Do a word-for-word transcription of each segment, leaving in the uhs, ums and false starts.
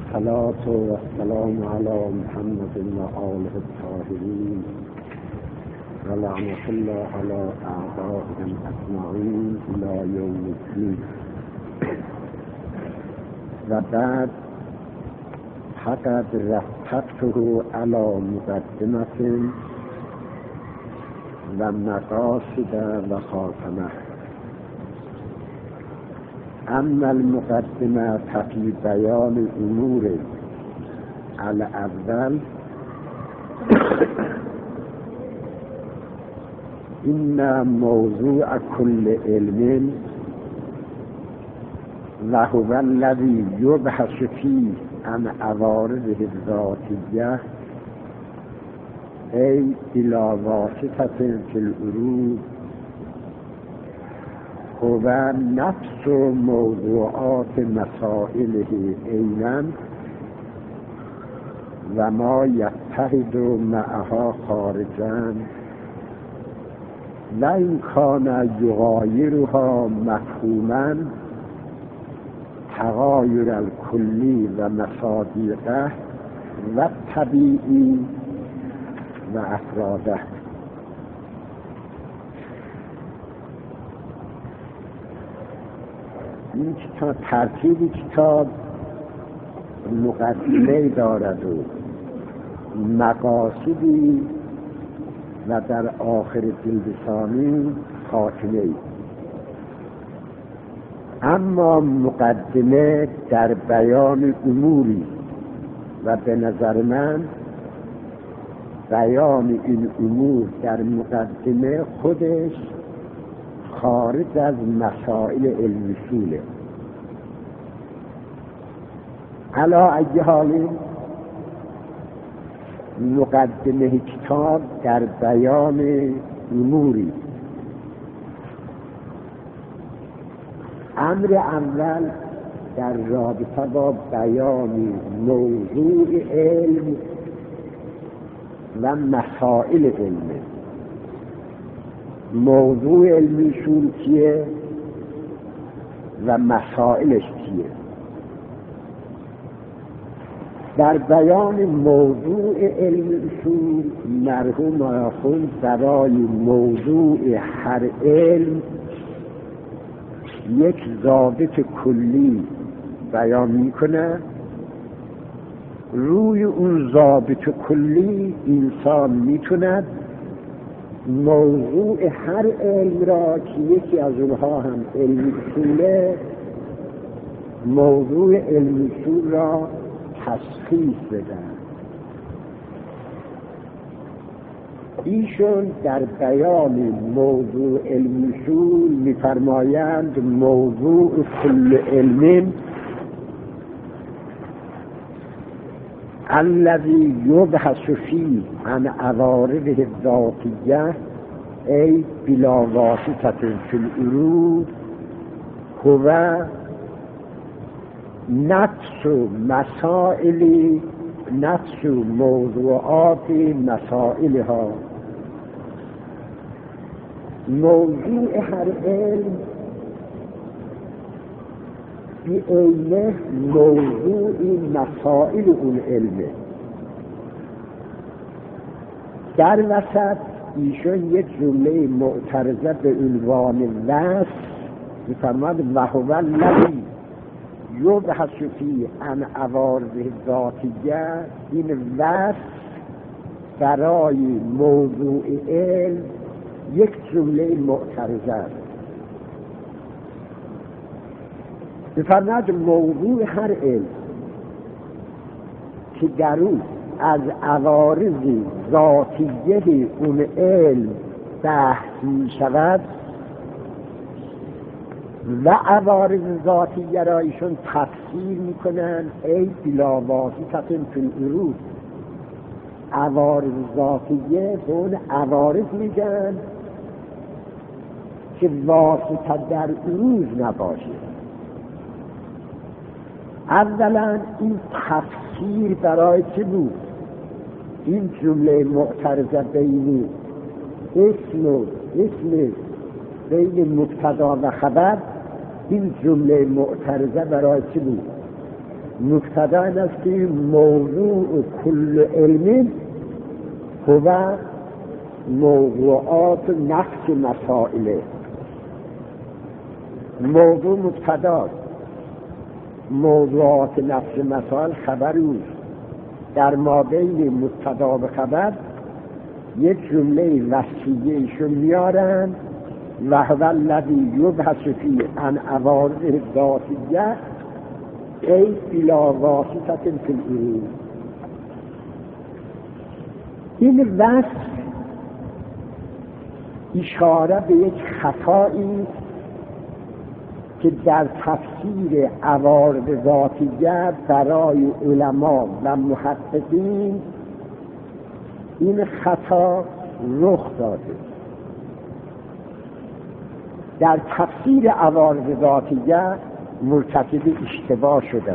الصلاة والسلام على محمد وآله الطاهرين ولعنة الله على أعدائهم أجمعين إلى يوم الدين. وبعد فقد رتبته على مقدمة ومقاصد وخاتمة. أما المقدمة في بيان الأمور الأول إن موضوع كل علم وهو الذي يبحث فيه عن عوارضه الذاتية أي بلا واسطة في العروض هو نفس موضوعات مسائله عينا وما يتحد معها خارجا، وإن كان يغايرها مفهوما تغایر الکلی و مصادیقه و طبیعی و افراده. این کتاب ترتیب کتاب مقدمه دارد و مقاصدی و در آخر جلد ثانی خاتمه. اما مقدمه در بیان اموری و به نظر من بیان این امور در مقدمه خودش خارج از مسائل علم اصوله. علی ای حال مقدمه کتاب در بیان اموری. امر اول در رابطه با بیان موضوع علم و مسائل علم. موضوع علمیشون چیه و مسائلش چیه؟ در بیان موضوع علمیشون مرحوم آخوند برای موضوع هر علم یک ضابط کلی بیان میکنه. روی اون ضابط کلی انسان میتونه موضوع هر علم را که یکی از اونها هم علم اصوله، موضوع علم اصول را تشخیص بده. ایشون در بیان موضوع علم اصول می‌فرمایند موضوع کل علم الذي يبحث فيه عن عوارضه الذاتية أي بلا واسطة في العروض هو نفس مسائل نفس موضوعات مسائلها. موضوع هر علم بعینه موضوع مسائل اون علمه. در وسط ایشون یک جمله معترضه به عنوان وصف می‌فرماد وهو الذی یبحث فیه عن عوارضه الذاتیه. این وصف برای موضوع علم یک جمله معترضه است. بفرماد موضوع هر علم که در اون از عوارض ذاتیه اون علم بحث می شود و عوارض ذاتیه را ایشون تفسیر می کنن ای بلا واسطه فی العروض. عوارض ذاتیه به اون عوارض میگن که واسطه در عروض نباشه. اولا این تفسیر برای چه بود؟ این جمله معترضه بین اسم و اسم بین مبتدا و خبر، این جمله معترضه برای چه بود؟ مبتدا این است که موضوع کل علم هو موضوعات نفس مسائله. موضوع مبتدا، موضوعات نفس مسائل خبر اوست. در مابین مبتدا و خبر یک جمله وصفیه ایشون میارن و هو الذی یبحث فی عن عوارض ذاتیه ای بلا واسطه فی العروض. این وصف اشاره به یک خطایی که در تفسیر عوارض ذاتیه برای علما و محققین این خطا رخ داده. در تفسیر عوارض ذاتیه مرتکب اشتباه شده.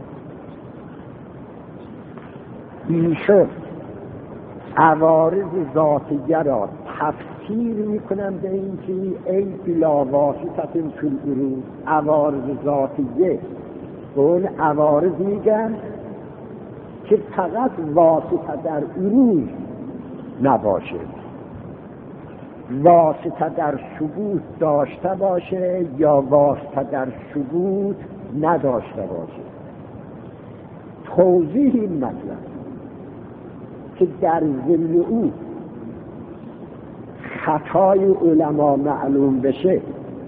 ایشون عوارض ذاتیه را تفسیر میکنن به این که ای بلا واسطه فی العروض. عوارض ذاتیه به اون عوارض میگن که فقط واسطه در عروض نباشه، واسطه در ثبوت داشته باشه یا واسطه در ثبوت نداشته باشه. توضیح این مطلب که در ضمن او خطای علما معلوم بشه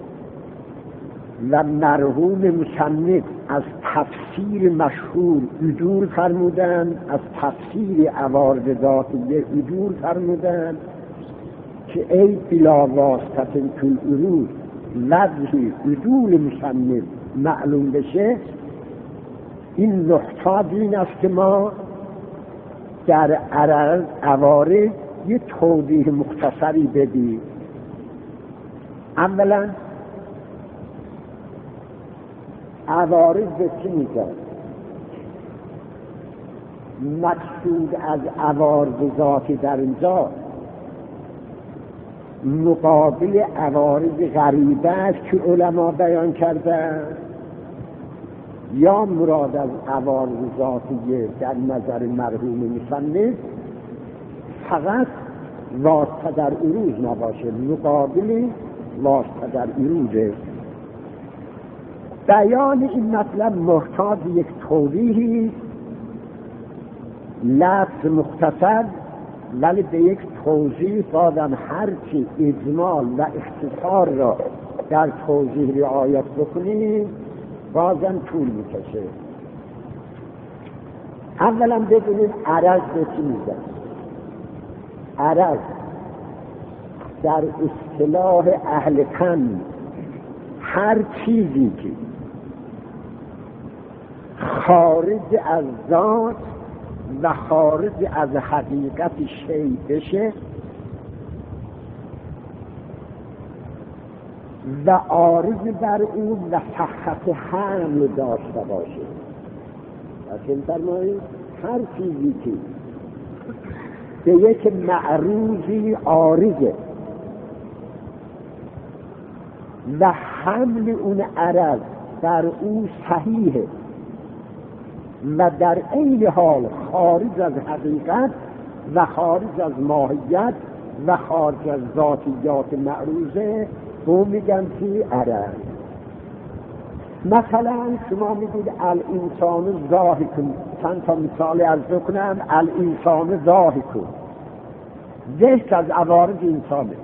و مرحوم مصنف از تفسیر مشهور عدول فرمودن، از تفسیر عوارض ذاتیه عدول فرمودن که ای بلا واسطه فی العروض وضع عدول مصنف معلوم بشه. این نقطه دین است که ما در عوارض یه توضیح مختصری بدیم. اولا عوارض به چی میگن؟ مقصود از عوارض ذاتی در اینجا مقابل عوارض غریبه است که علما بیان کردن، یا مراد از عوارض ذاتیه در نظر مرحوم مصنف فقط واسطه در عروض نباشه، مقابل واسطه در عروضه. بیان این مطلب محتاج یک توضیحی، لفظ مختصر ولی به یک توضیح بازم هرچی اجمال و اختصار را در توضیح رعایت بکنیم بازم طول میکشه. اولا بدونیم عرض به چی میگن. عرض در اصطلاح اهل فن هر چیزی که خارج از ذات و خارج از حقیقت شیء بشه و عارض بر اون و صحت حمل داشته باشه. لیکن فرمایید هر چیزی که به یک معروضی عارضه و حمل اون عرض بر اون صحیحه و در عین حال خارج از حقیقت و خارج از ماهیت و خارج از ذاتیات معروضه تو میگن که عرض. مثلا شما میگید الانسان ضاحک، چند تا مثال عرض کنم. الانسان ضاحک ذکر از عوارض انسانه،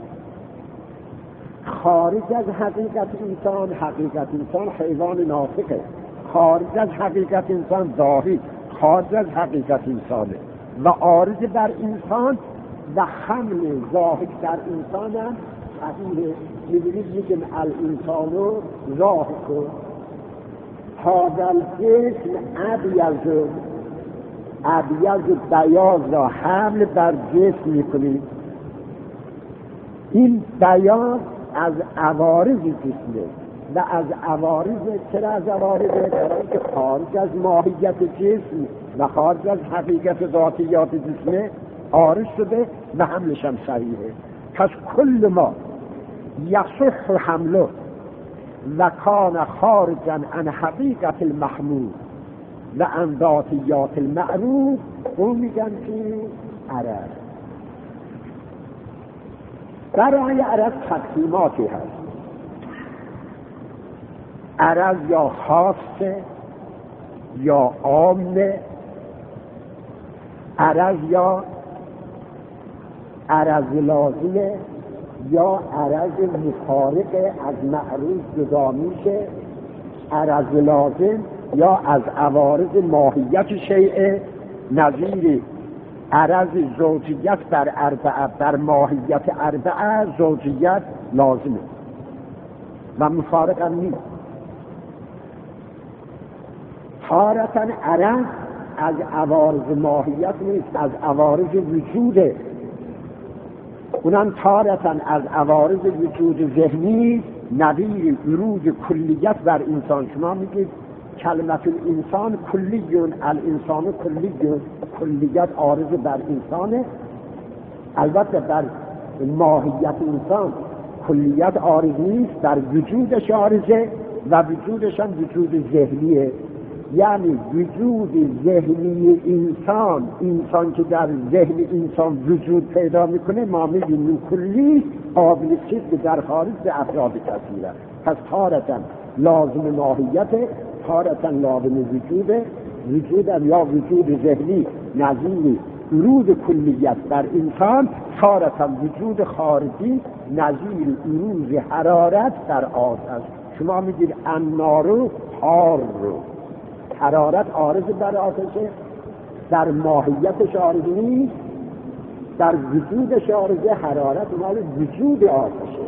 خارج از حقیقت انسان، حقیقت انسان حیوان ناطقه، خارج از حقیقت انسان ضاحک، خارج از حقیقت انسانه و عارض بر انسان و حمل ضاحک در انسان هم صحیحه. میبینید میگم الانسانو ضاحکو هذا الجسم ابیض، ابیض بیاض را حمل بر جسم میکنید. این بیاض از عوارض جسمه و از عوارض، چرا از عوارض؟ برای که خارج از ماهیت جسم و خارج از حقیقت ذاتیات جسمه عارض شده و حملش هم صحیحه. پس کل ما یصح حمله و کان خارجا عن حقیقت المحمول و انباتیات المعروف اون میگن که عرض. برای عرض تقسیماتی هست. عرض یا خاصه یا عامه، عرض یا عرض لازمه یا عرض مفارق از معروف جدا میشه، عرض لازم یا از عوارض ماهیت شیء، نظیر عرض زوجیت بر اربعه، بر ماهیت اربعه زوجیت لازمه و مفارق هم نیست. تارتاً عرض از عوارض ماهیت نیست، از عوارض وجوده، اونم تارتاً از عوارض وجود ذهنی، نظیر ورود کلیت بر انسان. شما میگید کلمت الانسان کلیون، الانسان کلیون، کلیت عارض بر انسانه، البته بر ماهیت انسان کلیت عارض نیست، بر وجودش عارضه و وجودش هم وجود ذهنیه. یعنی وجود ذهنی انسان، انسان که در ذهن انسان وجود پیدا میکنه، ما میگیم کلی، قابل چیز که در خارج به افراد کثیره. پس تارتاً لازم ماهیت، تارتاً لازم وجوده، وجود یا وجود ذهنی نظیر ورود کلیت بر انسان، تارتاً وجود خارجی نظیر ورود حرارت در آتش. شما میگید النار حار، حرارت عارض بر آتشه، در ماهیتش عارض نیست، در وجودش عارضه. حرارت مال وجود آتشه،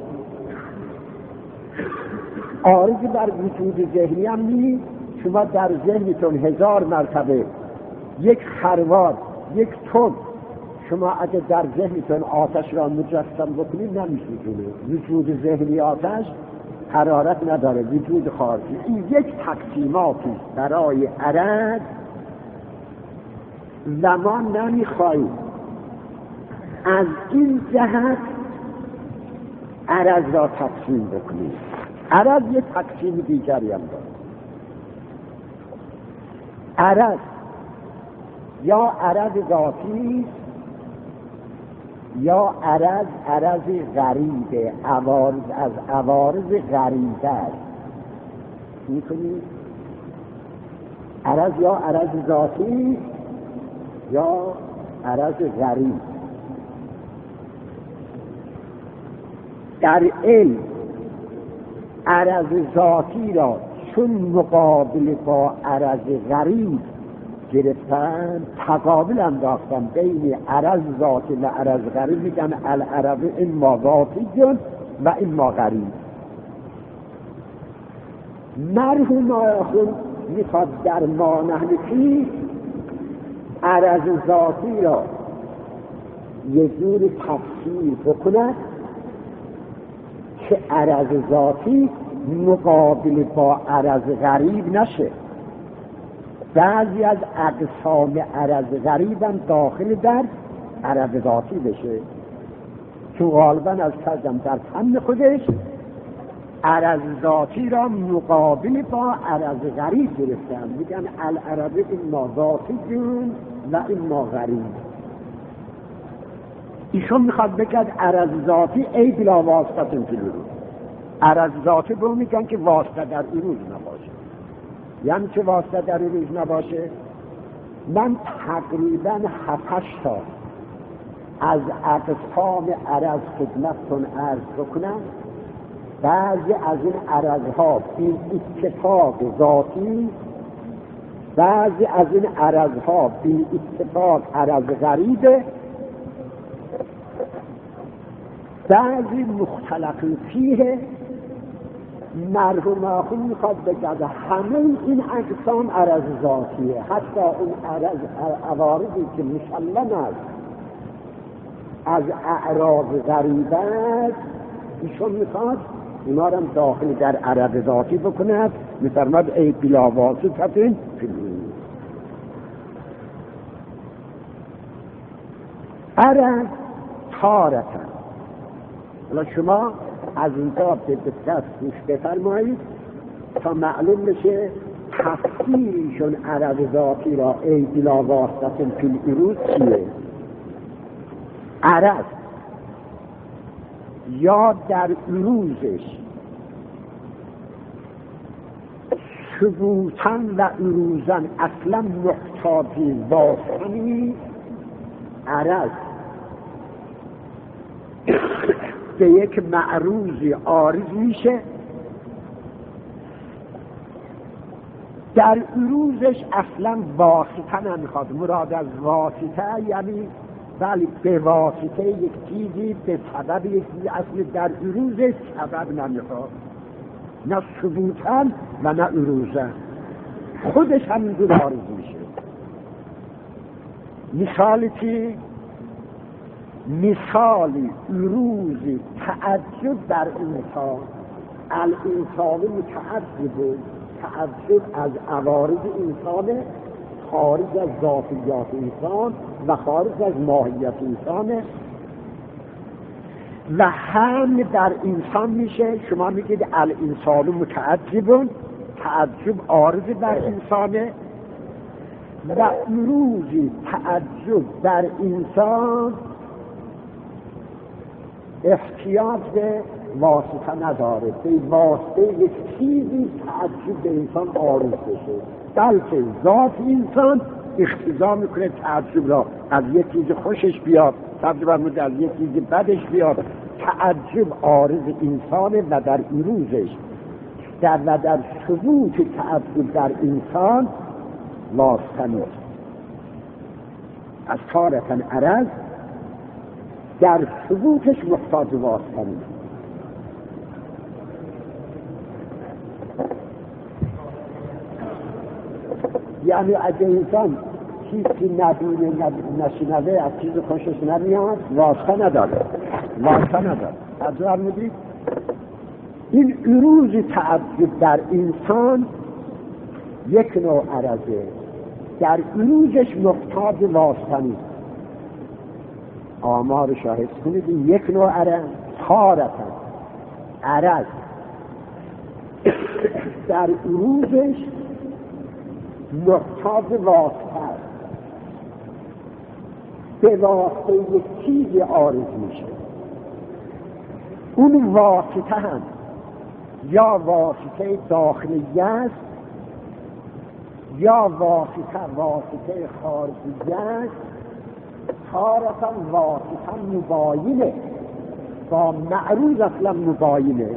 عارض بر وجود ذهنی هم نیست. شما در ذهنتون هزار مرتبه یک خروار، یک تن، شما اگه در ذهنتون آتش را مجسم بکنید نمیشه وجود ذهنی آتش، حرارت نداره، وجود خارجی. این یک تقسیماتی برای عرض و ما نمیخواهیم از این جهت عرض را تقسیم بکنیم. عرض یک تقسیم دیگری هم داره. عرض یا عرض ذاتی یا عرض عرض غریبه، عوارض از عوارض غریبه است. میکنید عرض یا عرض ذاتی یا عرض غریب. در علم عرض ذاتی را چون مقابل با عرض غریب گرفتن، تقابل انداختن بین عرض ذاتی و عرض غریب، میگن العرض اما ذاتی و اما غریب. مرحوم آخر میخواد در ما نحنفی عرض ذاتی را یه جور تفسیر بکند که عرض ذاتی مقابل با عرض غریب نشه. بعضی از اقسام عرض غریب هم داخل در عرض ذاتی بشه، چون غالبا از کردم در فن خودش عرض ذاتی را مقابل با عرض غریب گرفتن، میگن العرض اما ذاتی و اما غریب. ایشون میخواد بگد عرض ذاتی ای بلا واسطه فی الورود. عرض ذاتی به میگن که واسطه در عروض نباشه. یعنی چه واسطه در عروض نباشه؟ من تقریبا هفتش تا از اقسام عرض خدمتتون عرض بکنم. بعضی از این عرضها بی اتفاق ذاتی، بعضی از این عرضها بی اتفاق عرض غریبه، بعضی مختلف فیه. مرحوم آخر میخواد بگه همه این اقسام عرض ذاتیه، حتی اون عرض عوارضی که مسلم است از اعراض غریبه است، ایشون میخواد اونا رو داخل در عرض ذاتی بکند. میفرماد ای بلا واسطه فی الورود. عرض تارتاً. حالا شما از اینجا به دقت گوش بفرمایید تا معلوم بشه تفسیرشون عرض ذاتی را ای بلا واسطه فی العروض چیه؟ عرض یا در عروضش ثبوتاً و عروضاً اصلا محتاطی واسطنی عرض به یک معروضی عارض میشه، در عروضش اصلا واسطه نمیخواد. مراد از واسطه یعنی ولی به واسطه یک چیزی به سبب یک چیزی، اصلا در عروضش سبب نمیخواد، نه ثبوتاً و نه عروضاً، خودش همینجور عارض میشه. مثالی چی؟ مثالی عروضی تعجب در انسان، الانسان متعجب، تعجب از عوارض انسان، خارج از ذاتیات انسان و خارج از ماهیت انسان و هم در انسان میشه. شما میگید الانسان متعجب، تعجب عارض در انسانه و عروضی تعجب در انسان احتیاج به واسطه نداره، به واسطه یک چیزی تعجب به انسان عارض بشه، بلکه ذات انسان اقتضا میکنه تعجب را از یک چیز خوشش بیاد، تعجب از یک چیز بدش بیاد. تعجب عارض انسانه و در عروضش در و در ثبوت تعجب در انسان واسطه نیست. از تارة عرض در ثبوتش محتاج واسطه نیست. یعنی اگه انسان چیزی نبینه نشنوه، از چیز خوشش نمیاد، واسطه نداره، واسطه نداره. حضور میدید این عروض تعجب در انسان یک نوع عرضه، در عروضش محتاج واسطه نیست. آمار شاهد کنید این یک نوع عرض تارتا عرض در عروضش محتاج واسطه، به واسطه یک چیزی عارض میشه. اون واسطه هم یا واسطه داخلی است یا واسطه واسطه خارجی است. تارتا واسطه مباینه با معروض اصلا مباینه.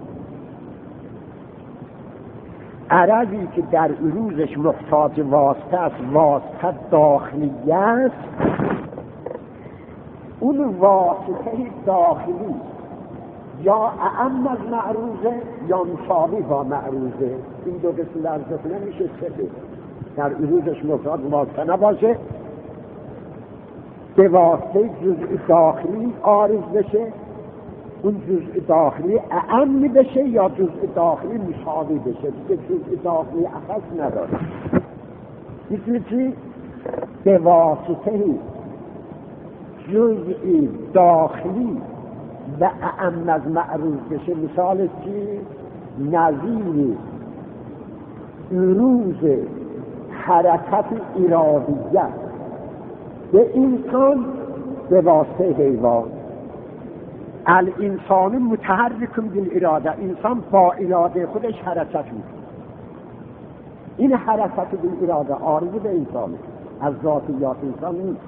عرضی که در عروضش محتاج واسطه است، واسطه داخلی است، اون واسطه داخلی یا اعم از معروضه یا مساوی با معروضه. این دو قسم در ذهن نمیشه سبه. در عروضش محتاج واسطه نباشه، به واسطه جزء داخلی عارض بشه، اون جزء داخلی اعم بشه یا جزء داخلی مساوی بشه، دیگه جزء داخلی اخص نداره. مثل چی؟ به واسطه جزء داخلی و اعم از معروض بشه. مثال چی؟ نظیر عروض حرکت ارادیه به انسان به واسطه حیوان. الانسان متحرک بالاراده، انسان با اراده خودش حرکت میکنه. این حرکت بالاراده عارض به انسانه، از ذاتیات انسان نیست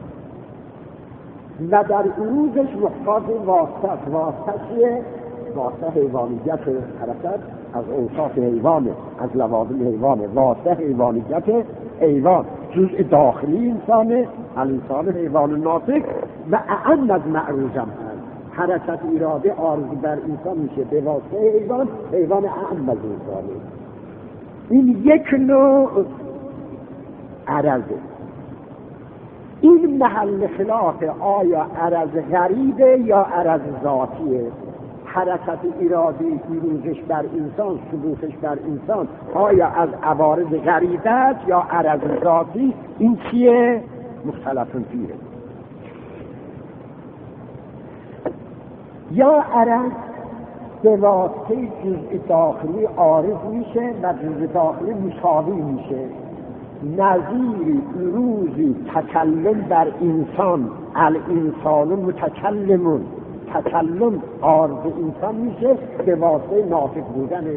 و در عروضش محتاج واسطه. واسطه چیه؟ واسطه حیوانیت حرکت از اوصاف حیوانه، از لوازم حیوانه. واسطه حیوانیت حیوان جزء داخلی انسانه، الانسان حیوان ناطق و اعم از معروض هم هست. حرکت اراده عارض بر انسان میشه به واسطه حیوان، حیوان اعم از انسانه. این یک نوع عرضه. این محل خلاف آیا عرض غریبه یا عرض ذاتیه؟ حرکت ارادی پیروزش بر انسان، ثبوتش بر انسان آیا از عوارض غریبه است یا عرض ذاتی؟ این چیه؟ مختلف فیه. یا عرض به واسطه جزء داخلی عارض میشه و جزء داخلی مساوی میشه. نظیر روزی تکلم بر انسان، الانسان متکلمون، تکلم عارض انسان میشه به واسطه ناطق بودنه.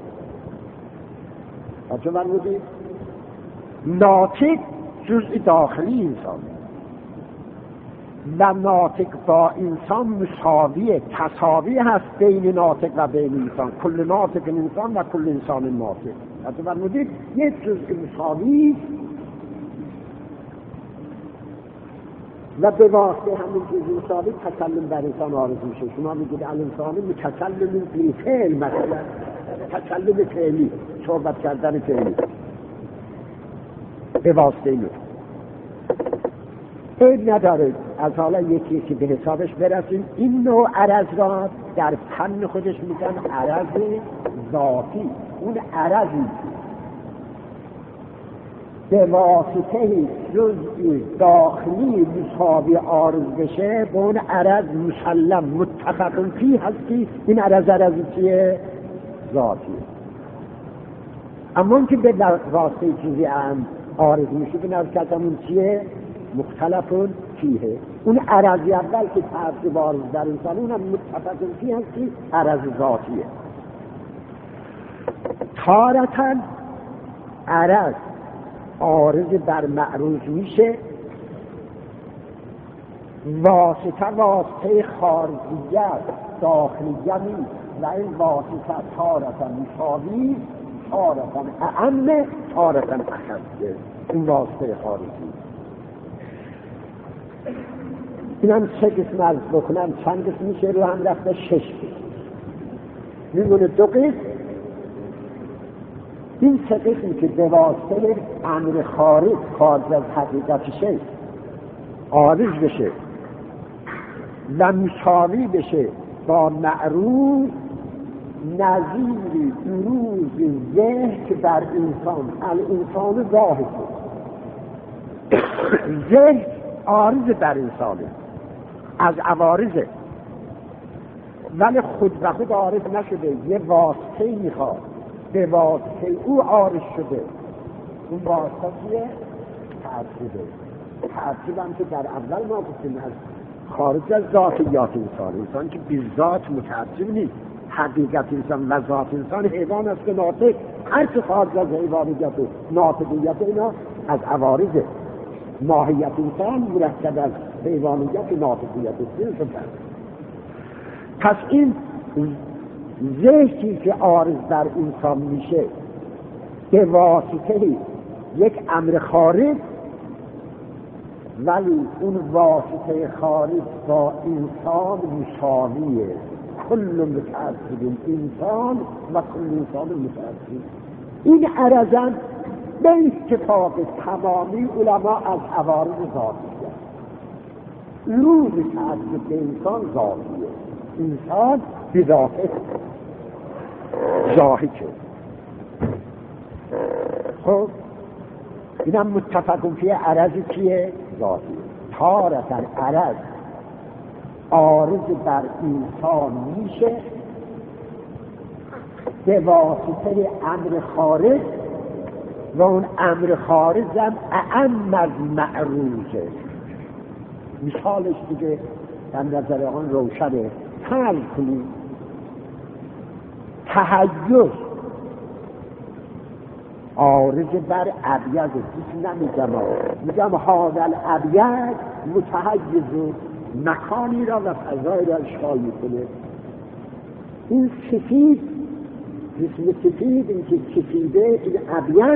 آجا من بودید ناطق جزء داخلی انسان و ناطق با انسان مساویه، تساوی هست بین ناطق و بین انسان. کل ناطق انسان و کل انسان ناطق. حتی فرمودید یک جزء مساوی و به واسطه همین جزء مساوی تکلم بر انسان عارض میشه. شما میگید الانسان متکلم فی فعل، مثلا تکلم فعلی، صحبت کردن فعلی به واسطه اینو عیب نداره. از حالا یکی که به حسابش برسیم، این نوع عرض را در فن خودش میگن عرض ذاتی. اون عرضی به واسطه جزء داخلی مساوی عارض بشه به اون عرض مسلم متفق فیه هستی. این عرض عرضی چیه؟ ذاتی. اما اون که به واسطه چیزی هم عارض میشه به نظر کردم اون چیه؟ مختلفون فیه. اون عرضی اول که تعصب عارض در انسان اونم متفق فیه هستی، عرض ذاتیه. تارتاً عرض عارض بر معروض میشه، واسطه واسطه خارجیت داخلیت نیست و این واسطه تارتاً مساوی، تارتاً اعم، تارتاً اخصه. این واسطه خارجی. اینم سه قسم عرض بکنم، چند قسم میشه؟ رو هم رفته شش قسم میمونه. دو قسم. این سه قسمی که به واسطه امر خارج خارج از حقیقتشه عارض بشه و مساوی بشه با معروض، نظیر بروز ذهن که بر انسان، الانسان ظاهر ذهن عارض بر انسانه، از عوارضه، ولی خود به خود عارض نشده، یه واسطه میخواد، به واسطه او عارض شده. اون واسطه چیه؟ تعصیبه. تعصیب هم که در اول ما گفتیم از خارج از ذاتیات انسان. انسان که بی ذات متعصب نیست. حقیقت انسان و ذات انسان حیوان است که ناطق. هر چه خارج از حیوانیت و ناطقیت اینا از عوارضه. ماهیت انسان مرکب از حیوانیت و ناطقیت است. پس این ذهنی که عارض در انسان میشه به واسطه یک امر خارج، ولی اون واسطه خارج با انسان مساویه. کل متعصب انسان و کل انسان متعصب. این عرضاً به اتفاق تمامی علما از عوارض ذاتیه. روز متعصب به انسان ذاتیه. انسان بذاته ظاهره. خب اینم متفقون فیه عرض چیه؟ ذاتی. تارتاً عرض عارض بر انسان میشه به واسطه امر خارج و اون امر خارج هم اعم از معروضه. مثالش دیگه در نظر آن روشنه. فرض کنید تحیز عارض بر ابیض، چیزی نمیگم، میگم حاضر ابیض متحیز مکانی را و فضای را اشغال میکنه. این سفید، جسم سفید، این که سفیده، این ابیض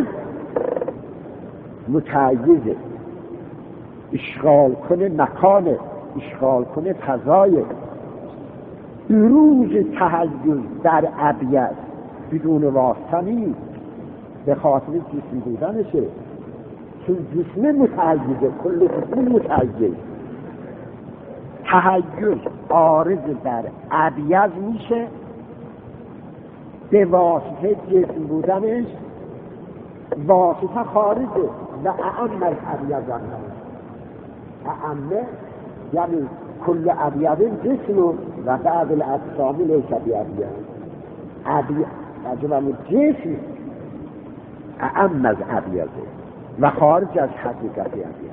متحیزه، اشغال کنه مکان، اشغال کنه فضای. روز تحیز در ابیض بدون واسطه نیست، به خاطر جسم بودنشه، چون جسم متحیزه، کل جسم متحیزه. تحیز عارض در ابیض میشه به واسطه جسم بودنش، واسطه خارجه و اعم از ابیض هم اعمه، یعنی کل ابیض جسم و بعض الاجسام لیست بیابیه ابی عجبا جسم اعم از ابیضه و خارج از حقیقت ابیض.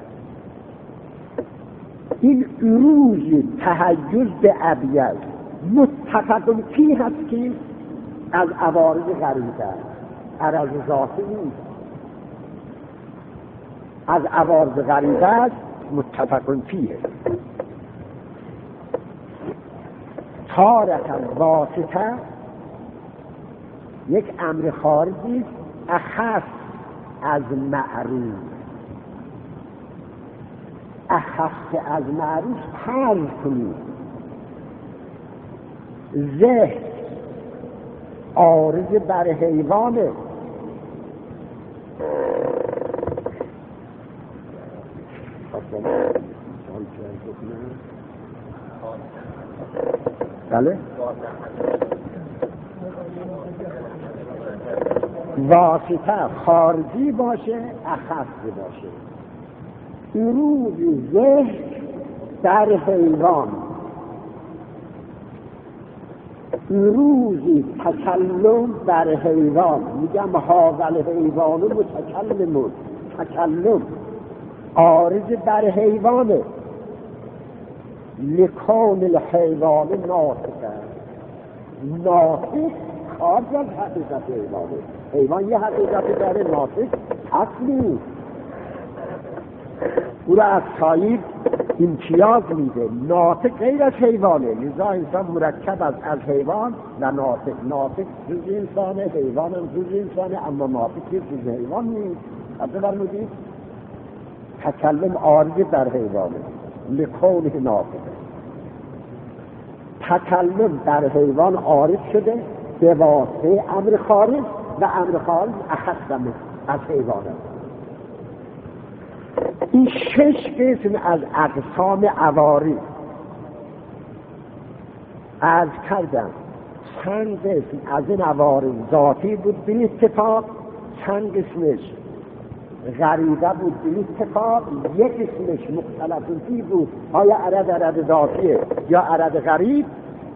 این عروج تحیز به ابیض متفقن کی هست که از عوارض غریبه عرض ذاتی نیست، از عوارض غریبه است، متفقن فیه. تارکن واسطه یک امر خارجی اخص از معروف، اخص از معروف فرض کنید. ذهن عارض بر حیوانه، بله واسطه خارجی باشه اخص باشه. عروج ذهن در حیوان، عروج تکلم در حیوان، میگم حاول حیوان متکلم، تکلم عارض بر حیوانه. لکون الحیوان ناطقه، ناطق خارج از حقیقت حیوانه. حیوان یه حقیقت داره، ناطق اصلی او را از سایر امتیاز میده. ناطق غیر از حیوانه، لذا انسان مرکب از از حیوان و ناطق. ناطق جز انسانه، حیوان هم جز انسانه، اما ناطق جز حیوان نیست. از فرمودید تکلم عارض در حیوانه لکون ناطقه. تکلم در حیوان عارض شده به واسطه امر خارج و امر خارج اخص از حیوانه. این شش قسم از اقسام عوارض از کردم. چند قسم از این عوارض ذاتی بود به اتفاق، چند قسمش غریبه بود به اتفاق، یک قسمش مختلف فی بود، آیا عرض عرض ذاتیه یا عرض غریب.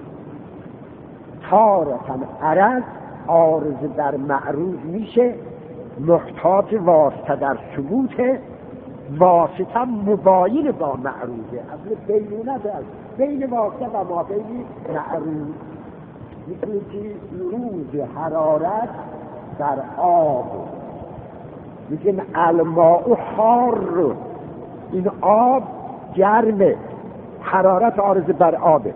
تارتن عرض عارض در معروض میشه، محتاج واسطه در ثبوته، واسطه مباین با معروضه، از بینونه در بین واسطه و ما بین معروض. میتونی که روز حرارت در آب، میگن الماء حار، این آب گرمه، حرارت عارض بر آبه.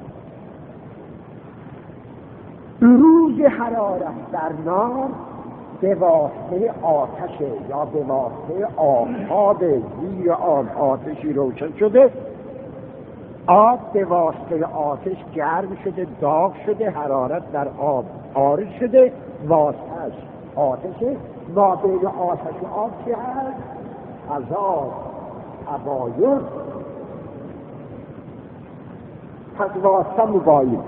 روز حرارت در نار به واسطه آتش یا به واسطه آفتاب، زیر آن آتشی روشن شده، آب به واسطه آتش گرم شده، داغ شده، حرارت در آب عارض شده، واسطهش آتشه. ما بین آتش و آب چه هست؟ عذاب، تباین. پس واسطه مباین.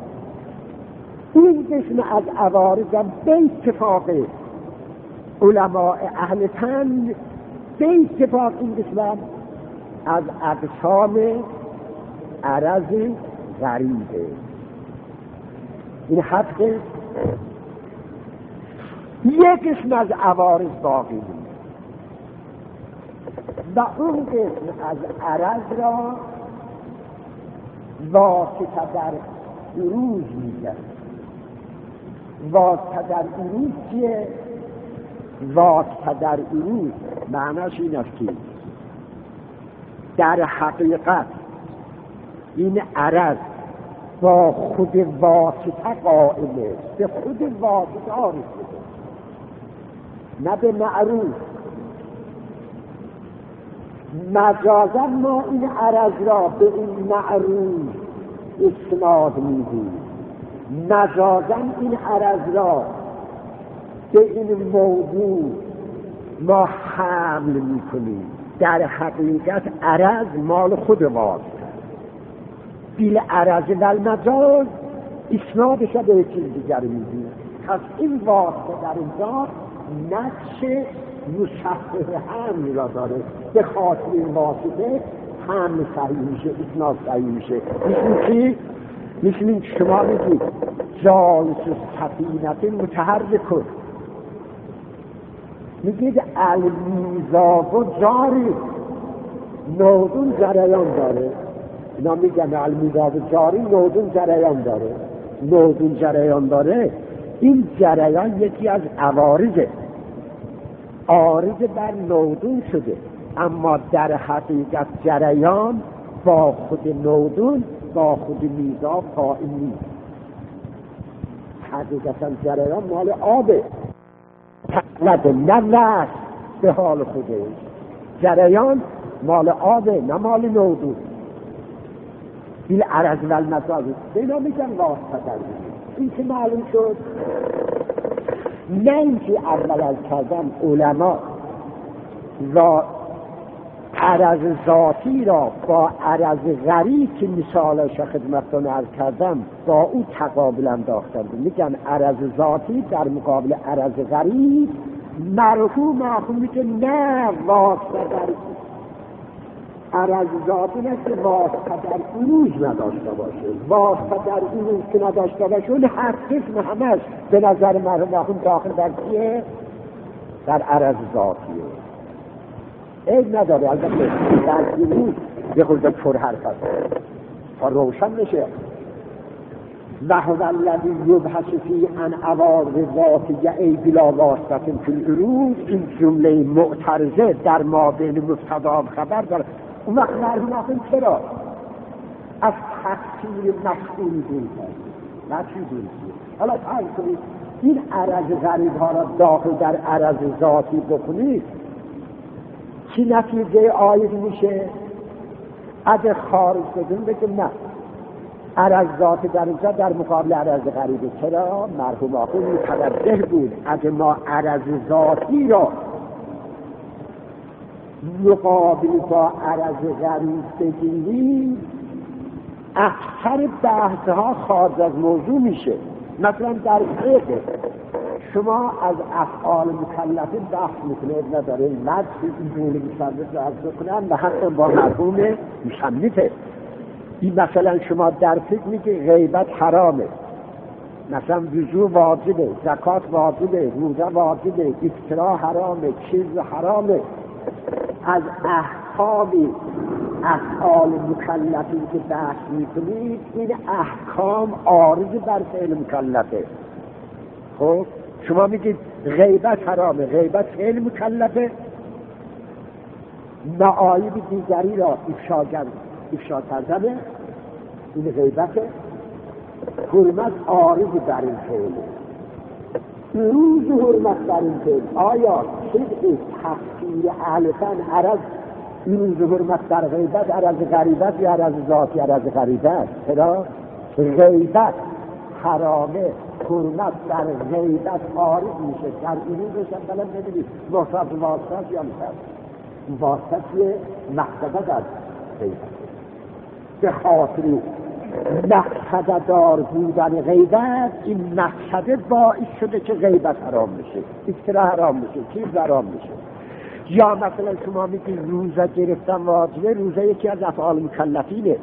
این قسم از عوارض هم به اتفاق علماء اهل فن، به اتفاق این قسم از اقسام عرض غریبه. این حق یک قسم از عوارض باقی بود و اون قسم از عرض را واسطه در عروج میگن. واسطه در عروج چیه؟ واسطه در عروج معناش این است که در حقیقت این عرض با خود واسطه قائمه، به خود واسطه عارض شده، نه به معروف. مجازا ما این عرض را به این معروف اسناد میدیم، مجازا این عرض را به این موضوع ما حمل میکنیم. در حقیقت عرض مال خود واسطه، بیل عرض و المجاز اسنادش به یک چیز دیگر میدیم. پس این واسطه در اینجا نقش مشخص حمل را داره، به خاطر این واسطه حمل صحیح میشه، اسناد صحیح میشه. میشه که مثل این شما میگید جالس سفینت متحرک، میگید المیزاب و جاری، نودون جریان داره. اینا میگن المیزاب جاری، نودون جریان داره. نودون جریان داره، این جریان یکی از عوارضه، عارض بر نودون شده، اما در حقیقت جریان با خود نودون با خود میزاب قائم نیست. حقیقتا جریان مال آبه، تقلده نه لحظ به حال خوده. جریان مال آبه نه مال نودون. این عرض و المجاز اینا میگن واسطه در این که معلوم شد. نه اینکه اول از کردن علما را عرض ذاتی را با عرض غریب که مثالش خدمتتون عرض کردم با او تقابل انداختند. میگن عرض ذاتی در مقابل عرض غریب مرحوم آخون که نه واسطه در عرض ذاتی نیست که واسطه در عروج نداشته باشه. واسطه در عروج که نداشته باشه اون هر قسم همش به نظر مرحوم آخون داخل در کیه؟ در عرض ذاتیه. عیب نداره، البته در عروج یه خورده پر حرف هست تا روشن بشه. و هو الذی یبحث فی عن عوارض ذاتیه ای بلا واسطه فی العروج، این جمله معترضه در مابین مبتدا و خبر داره. اون وقت مرحوم آخون چرا از تقصیر مسئول دون کرد؟ نه چی دون کرد؟ حالا فرض کنید این عرض غریب ها را داخل در عرض ذاتی بکنید، چی نتیجه آید میشه؟ اگه خارج بدون بگه نه عرض ذاتی در اینجا در مقابل عرض غریبه. چرا؟ مرحوم آخون متوجه بود اگه ما عرض ذاتی را مقابل با عرض غریب بگیریم اکثر بحثها خارج از موضوع میشه. مثلا در فقه شما از افعال مکلفه بحث میکنید، نداره این مدد این جمله مصنف رو عرض بکنن و حتی با مرحوم مصنفه. این مثلا شما در فقه میگه غیبت حرامه، مثلا وضو واجبه، زکات واجبه، روزه واجبه، افترا حرامه، چیز حرامه. از احکامی افعال مکلفی که بحث میکنید این احکام عارض بر فعل مکلفه. خب شما میگید غیبت حرامه، غیبت فعل مکلفه، معایب دیگری را افشا کردن این غیبته، حرمت عارض بر این فعل. روز حرمت بر این فعل آیا صدق تفسیر اهل فن عرض روز حرمت در غیبت عرض غریبت یا عرض ذاتی عرض غریبت؟ چرا؟ غیبت حرامه، حرمت در غیبت عارض میشه. در این روزش هم بلد نبینید محصد واسطه یا مثل واسطه مقصده در غیبت به خاطر مقصده دار بودن غیبت این مقصده باعث شده که غیبت حرام میشه، افترا حرام میشه، چیز حرام میشه. یا مثلا شما میگید روزه گرفتن واجبه، روزه یکی از افعال مکلفینه،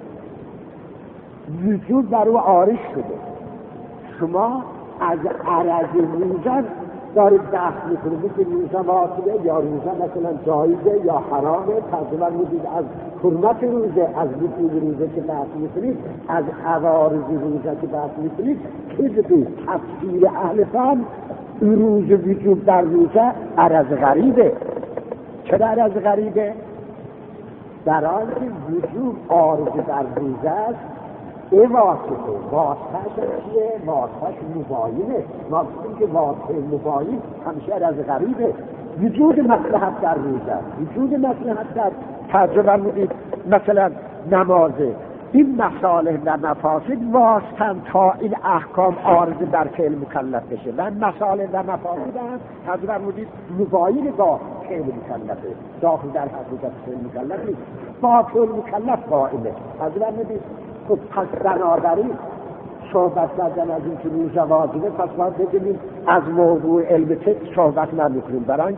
وجود بر او عارض شده، شما از عرض روزه دارید بحث میکنید که روزه واجبه یا روزه مثلا جایزه یا حرامه. تقریبا میگید از حرمت روزه، از وجود روزه که بحث میکنید، از عوارض روزه که بحث میکنید، کذب تفسیر اهل فن روز وجود در روزه عرض غریبه. چرا عرض غریبه؟ در حالی که وجود عارض در روزه است. ای واسطه، واسطهش چیه؟ واسطهش مباینه. ما بودیم که واسطه مباین همیشه عرض غریبه. وجود مصلحت در روزه، وجود مصلحت در ترجمه بودید مثلا نمازه، این مصالح و مفاسد واسطن تا این احکام عارض در فعل مکلف بشه و مصالح و مفاسد هم ترجمه بودید مباین با فعل مکلفه، داخل در حقیقت فعل مکلف نیست، با فعل مکلف قائمه. ترجمه بودید خب پس بنابراین صحبت کردن از این که روزه واجبه، پس باید بگیم از موضوع علم فقه صحبت نمیکنیم، برای اینکه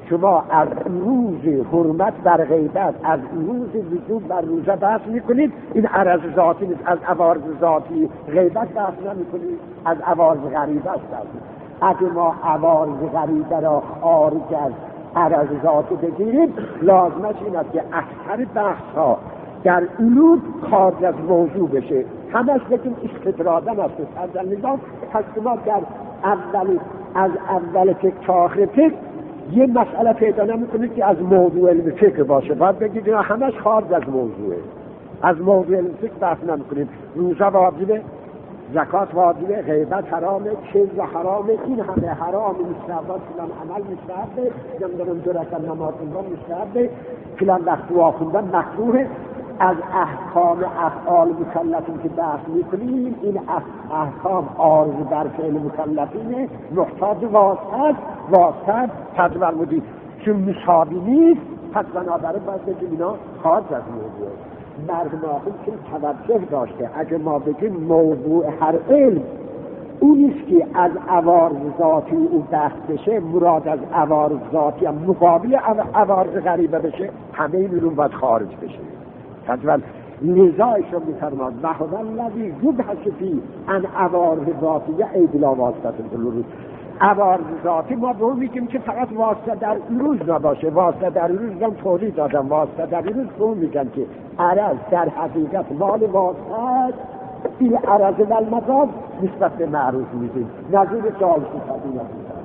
شما از روز حرمت بر غیبت، از روز وجوب بر روزه بحث میکنید، این عرض ذاتی نیست. از عوارض ذاتی غیبت بحث نمیکنید، از عوارض غریبه است. اگه ما عوارض غریبه را خارج از عرض ذاتی بگیریم، لازمش این است که اکثر بحث ها در علوم خارج از موضوع بشه، همش بگیم استدرادن است از نظام. پس شما در اول از اول فکر تا آخر فکر یه مسئله پیدا نمی‌کنید که از موضوع علم فکر باشه، باید بگید اینا همش خارج از موضوعه، از موضوع علم فکر بحث نمی‌کنید. روزه واجبه، زکات واجبه، غیبت حرامه، کذب حرامه، این همه حرام، مستحبات فلان عمل مستحبه، نمیدونم دو رکعت نماز خوندن مستحبه، فلان وقت دعا خوندن مکروهه. از احکام افعال مکلفین که بحث میکنیم، این احکام عارض بر فعل مکلفینه، محتاج واسطه واسطه تجول مدید چون مساوی نیست، پس بنابراین باید بگیم اینا خارج از موضوع. مردم آخر که توجه داشته، اگه ما بگیم موضوع هر علم اونیست که از عوارض ذاتی او بحث بشه، مراد از عوارض ذاتی هم مقابل عوارض غریبه بشه، همه این علوم باید خارج بشه. تجول لذایشون میفرماد و هو الذی یبحث فی عن عوارض ذاتیه ای بلا واسطه العروض. عوارض ذاتی ما به اون میگیم که فقط واسطه در عروض نباشه. واسطه در عروض هم توضیح دادم، واسطه در عروض به اون میگن که عرض در حقیقت مال واسطه این عرض و المجاز نسبت به معروض میدیم، نظیر جایز صفتی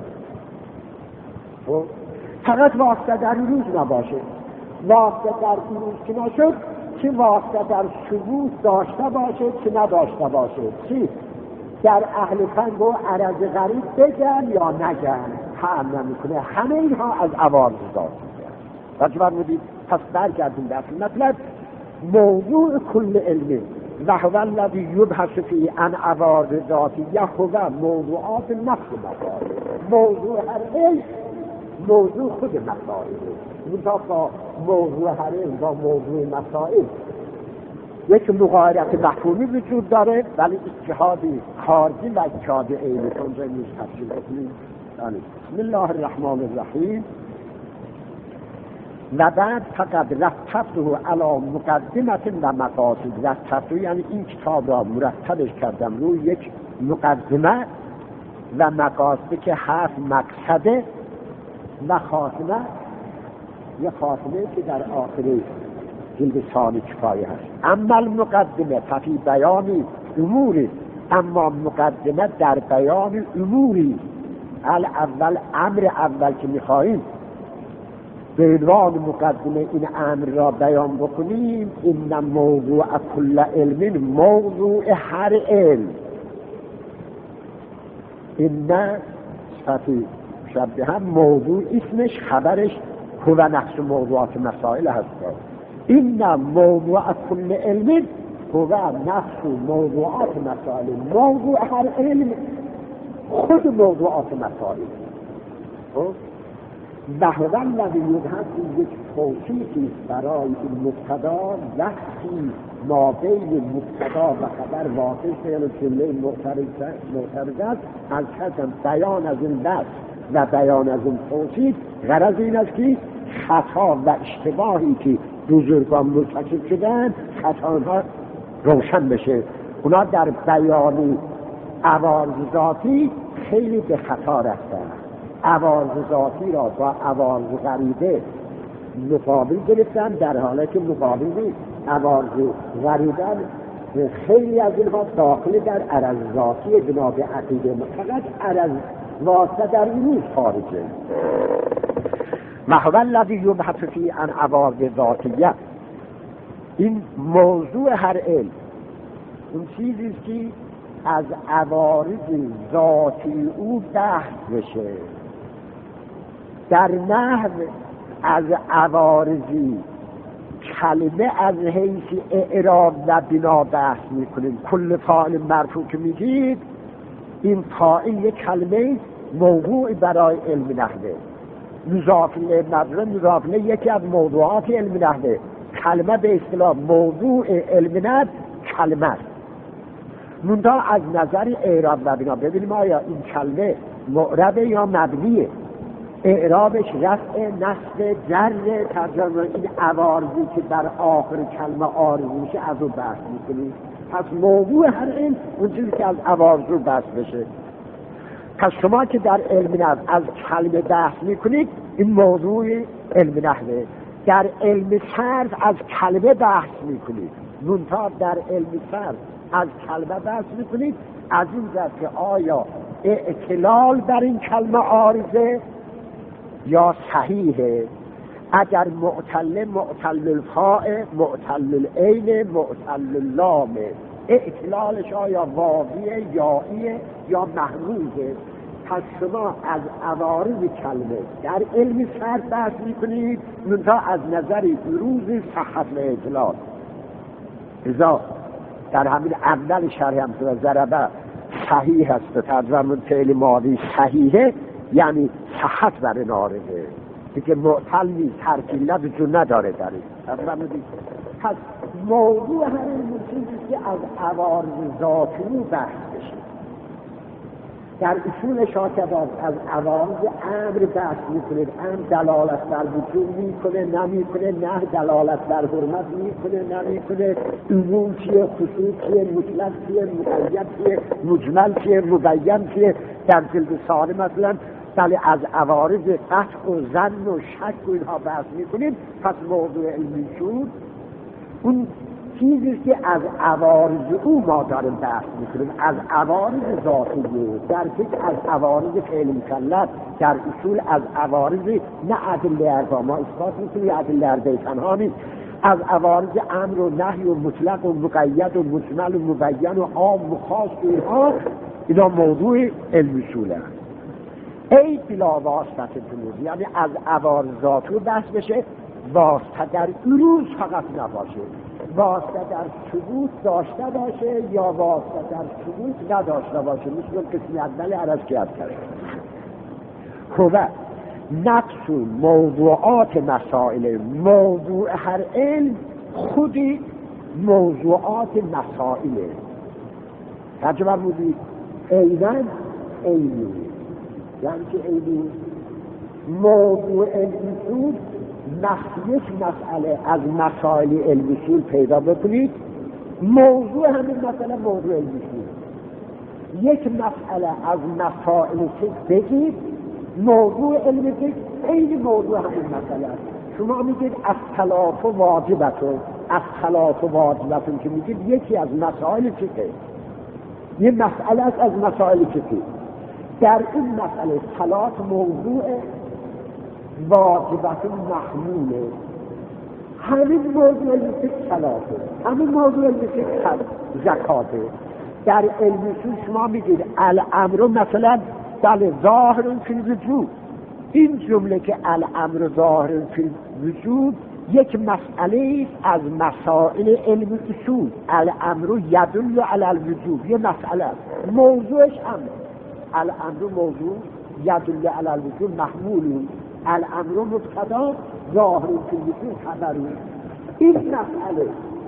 نبودن. فقط واسطه در عروض نباشه. واسطه در عروض که نشد، چه واسطه در شروط داشته باشه چه نداشته باشه، چی؟ در اهل فن با عرض غریب بگن یا نگن هم نمیکنه. همه اینها از عوارض ذاتی است. راجع بودید. پس برگردیم در مطلب موضوع کل علمی و هو الذی یبحث فی عن عوارض ذاتیه هو موضوعات نفس مسائل. موضوع هر علم موضوع خود مسائل، منطقه موضوع هر علم با موضوع مسائل یک مغایرت مفهومی وجود داره، ولی اجتهادی خارجی و اجتهاد عینی اونجا نیست. تفصیل کنیم. بسم الله الرحمن الرحیم. و بعد فقط رتبته علی مقدمه و مقاصد. رتبته یعنی این کتاب را مرتبش کردم روی یک مقدمه و مقاصد که هفت مقصده و خاتمه، یه خاتمه که در آخر جلد ثانی کفایه هست. اما المقدمه فی بیان اموری، اما مقدمه در بیان اموری. الاول امر اول که میخواهیم به عنوان مقدمه این امر را بیان بکنیم، این موضوع کل علم، موضوع هر علم. این نه صفتی شبه هم موضوع اسمش خبرش هو نفس موضوعات مسائل هست. این موضوع کل علم هو نفس موضوعات مسائل. موضوع هر علم خود موضوعات مسائل. و هو الذی یبحث یک توصیفی برای این مبتدا وقتی ما بین مبتدا و خبر واقع فعل جمله معترض است، از کسم بیان از این لفظ و بیان از این توصیف. غرض این است که خطا و اشتباهی که بزرگان مرتکب شدن خطاها روشن بشه. اونا در بیان عوارض ذاتی خیلی به خطا رفتن. عوارض ذاتی را با عوارض غریبه مقابل گرفتن، در حالی که مقابل نیست. عوارض غریبه خیلی از اینها داخل در عرض ذاتی جناب عقیده، فقط عرض واسطه در این خارجه. و هو الذی یبحث فی عن عوارض ذاتیه. این موضوع هر علم اون چیزی که از عوارض ذاتی او بحث بشه. در نحو از عوارضی کلمه از حیث اعراب و بنا بحث میکنیم. کل فاعل مرفوع که میگید، این فاعل یک کلمه موضوع برای علم نحوه. مضاف الیه مضمون مضاف الیه یکی از موضوعات علم نحوه. کلمه به اصطلاح موضوع علم نحو کلمه است. منتها از نظر اعراب و بنا ببینیم آیا این کلمه معربه یا مبنیه. اعرابش رفع نصب جر ترجمه. این عوارضی که در آخر کلمه عارض میشه از اون بحث میکنیم. پس موضوع هر علم اون چیزی که از عوارض رو بحث بشه. پس شما که در علم نحو از کلمه بحث میکنید این موضوع علم نحوه. در علم صرف از کلمه بحث میکنید، منتها در علم صرف از کلمه بحث میکنید از این جهت که آیا اعتلال بر این کلمه عارضه یا صحیحه. اگر معتل معتل الفاء، معتل العین، معتل اللام، اعتلالش آیا واویه یائیه یا محموزه. پس شما از عوارض کلمه در علم صرف بحث میکنید منتها از نظر بروز صحت و اعتلال. ازا در همین اول شرح هم که ضربه صحیح هست و ترجمه فعل ماضی صحیحه یعنی صحت بر این عارضه دیگه، معتل نیست، حرف علت جو نداره در این. پس موضوع هر این چیزی که از عوارض ذاتی بحث بشه. در اصول شاکباز از عوارض امر بحث میکنه. امر دلالت بر وجود میکنه نمیکنه، نه دلالت بر حرمت میکنه نمیکنه، عموم چیه، خصوص چیه، مطلق چیه، مقید چیه، مجمل چیه، مبین چیه. در جلد ساره مثلا بله از عوارض قطع و ظن و شک و اینها بحث میکنیم. پس موضوع علمی شد اون چیزی که از عوارض او ما داریم بحث میکنیم، از عوارض ذاتیه. در فکر از عوارض فعل مکلف، در اصول از عوارض نه ادله اربع ما اثبات میکنیم، ادله اربع تنها نیست، از عوارض امر و نهی و مطلق و مقید و مجمل و مبین و عام و خاص و اینها اینا موضوع علم اصوله. ای بلا واسطه بروز، یعنی از عوارض ذاتی بحث بشه، واسطه در عروض فقط نباشه، واسطه در ثبوت داشته باشه یا واسطه در ثبوت نداشته باشه. مثل قسمی اول عرض کرد کرد خوبه نفس موضوعات مسائل، موضوع هر علم خودی موضوعات مسائله. ترجمه بودی ایوان ایوی یعنی که ایوی موضوع علم یک مسئله از مسائل علم اصول پیدا بکنید، موضوع همین مسئله موضوع علم اصول. یک مسئله از مسائل فقه بگید، موضوع علم فقه این موضوع همین مسئله است. شما میگید الصلاة واجبتون، الصلاة واجبتون که میگید یکی از مسائل فقه، یه مسئله است از مسائل فقه. در این مسئله صلات موضوع واجبت محموله، همین موضوع علم فقه صلاته، همین موضوع علم فقه زکاته. در علم اصول شما میگید الامر مثلا بله ظاهر فی الوجود، این جمله که الامر ظاهر فی الوجود یک مسئله از مسائل علم اصول. الامر یدل علی الوجود یه مسئله است، موضوعش امر. الامر موضوع یدل علی الوجود محمول، الامر مبتدا ظاهر فی الوجود خبر. این مسئله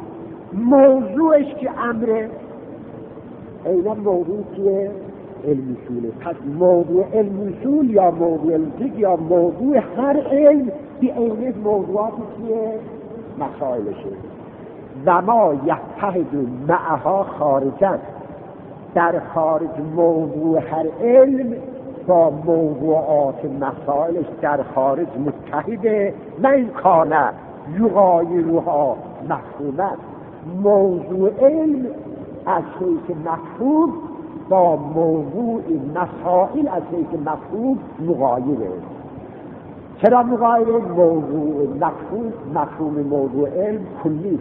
موضوعش که امره، اینا موضوع که علم اصوله. پس موضوع علم اصول یا موضوع علم فقه یا موضوع هر علم بی عینه موضوعاتی که مسائلشه. و ما یتحد معها خارجا، در خارج موضوع هر علم با موضوعات مسائلش در خارج متحده، نه این کانه یغایروها مفهومت. موضوع علم از حیث مفهوم با موضوع مسائل از حیث مفهوم مغایره. چرا مغایره؟ موضوع مفهوم مفهوم موضوع علم کلی،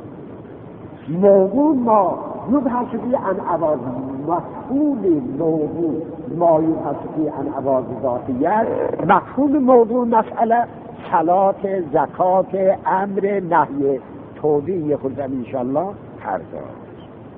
موضوع ما یبحث فی عن عوارض، مفهوم موضوع ما یبحث فی عن عوارض ذاتیه. مفهوم موضوع مسئله صلات، زکات، امر، نهی. توضیح خود انشاءالله هر دار.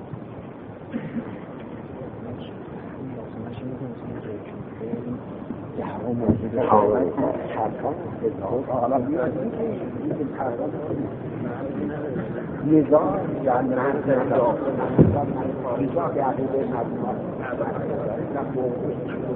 نظام یعنی نظام نظام